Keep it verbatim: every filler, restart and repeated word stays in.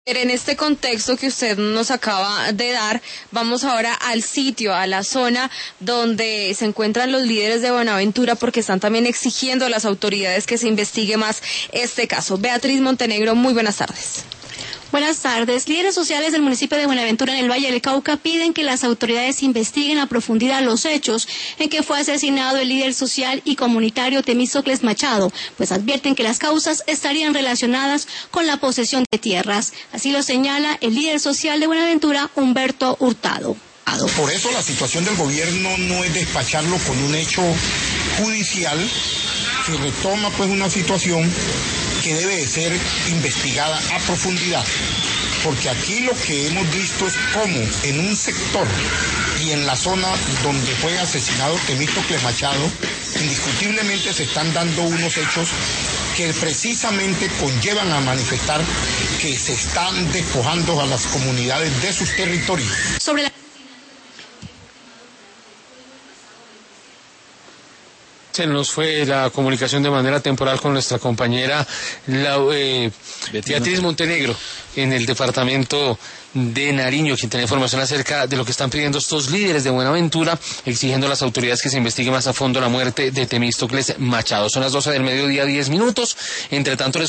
En este contexto que usted nos acaba de dar, vamos ahora al sitio, a la zona donde se encuentran los líderes de Buenaventura, porque están también exigiendo a las autoridades que se investigue más este caso. Beatriz Montenegro, muy buenas tardes. Buenas tardes. Líderes sociales del municipio de Buenaventura en el Valle del Cauca piden que las autoridades investiguen a profundidad los hechos en que fue asesinado el líder social y comunitario Temístocles Machado, pues advierten que las causas estarían relacionadas con la posesión de tierras. Así lo señala el líder social de Buenaventura, Humberto Hurtado. Por eso la situación del gobierno no es despacharlo con un hecho judicial, se retoma pues una situación que debe de ser investigada a profundidad, porque aquí lo que hemos visto es cómo en un sector y en la zona donde fue asesinado Temístocles Machado, indiscutiblemente se están dando unos hechos que precisamente conllevan a manifestar que se están despojando a las comunidades de sus territorios. Sobre la Se nos fue la comunicación de manera temporal con nuestra compañera la, eh, Beatriz Montenegro en el departamento de Nariño, quien tiene información acerca de lo que están pidiendo estos líderes de Buenaventura, exigiendo a las autoridades que se investigue más a fondo la muerte de Temístocles Machado. Son las doce del mediodía, diez minutos. Entre tanto, les